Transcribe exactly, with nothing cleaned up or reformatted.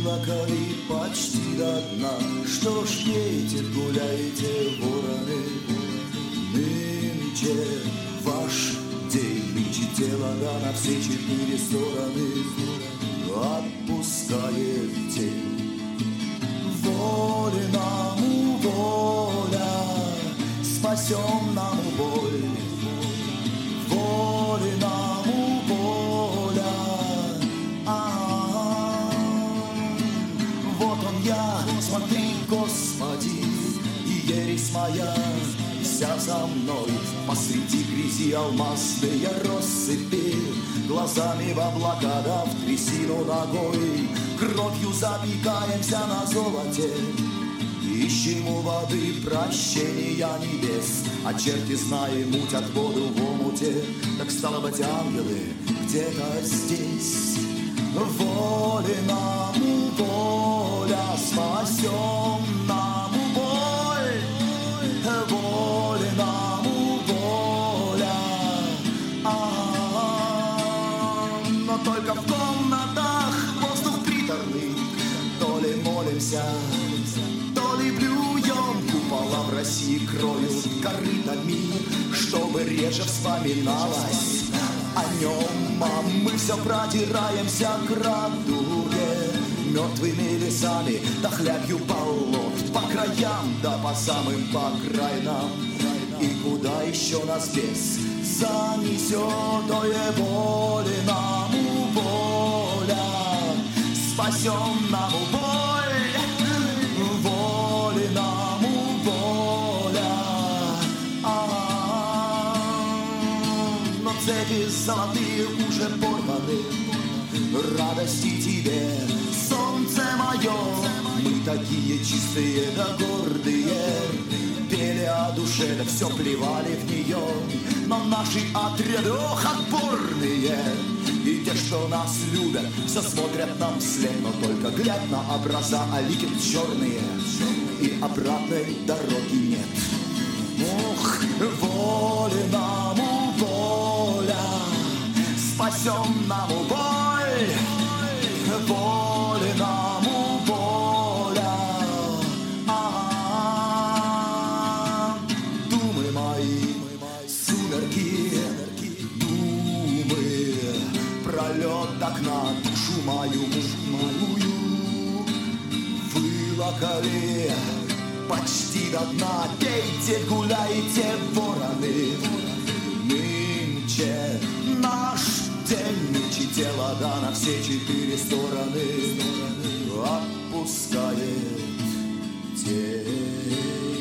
Выплакали почти до дна. Что ж пейте, гуляйте, вороны. Нынче ваш день, нынче тело да на все четыре стороны отпускает тень. Воленому воля, спасем нам боль. Воленому воля, а-а-а. Вот он я, смотри, Господи, и ересь моя вся за мной. Посреди грязи алмазные россыпи, глазами в облака да в трясину ногой. Кровью запекаемся на золоте, ищем у воды прощения небес. А черти, зная, мутят воду в омуте. Так стало быть, ангелы где-то здесь. Воленому воля, спасем нам боль. Воленому воля, а-а-а. Но только в комнатах воздух приторный. То ли молимся, то ли блюем. Купола в России кроют корытами, чтобы реже вспоминалось о нем. А мы все продираемся к радуге мертвыми лесами, да хлябью болот по краям, да по самым по крайнам. И куда еще нас бес занесет, ой, воленому воля, спасем нам боль. Воленому воля, а-а-а. Но цепи золотые уже порваны. Радости тебе, солнце мое, мы такие чистые да гордые. Пели о душе, да все плевали в нее. Но наши отряды, ох, отборные. И те, что нас любят, все смотрят нам вслед. Но только глядь на образа, а лики черные, и обратной дороги нет. Ох, воленому воля, спасем нам боль. Воленому воля, а-а-а. Думы мои, сумерки, думы, пролет окна, душу мою мужную вылокали почти до дна. Пейте, гуляйте, вороны, нынче наш день, нынче тело да на все четыре стороны отпускает тень.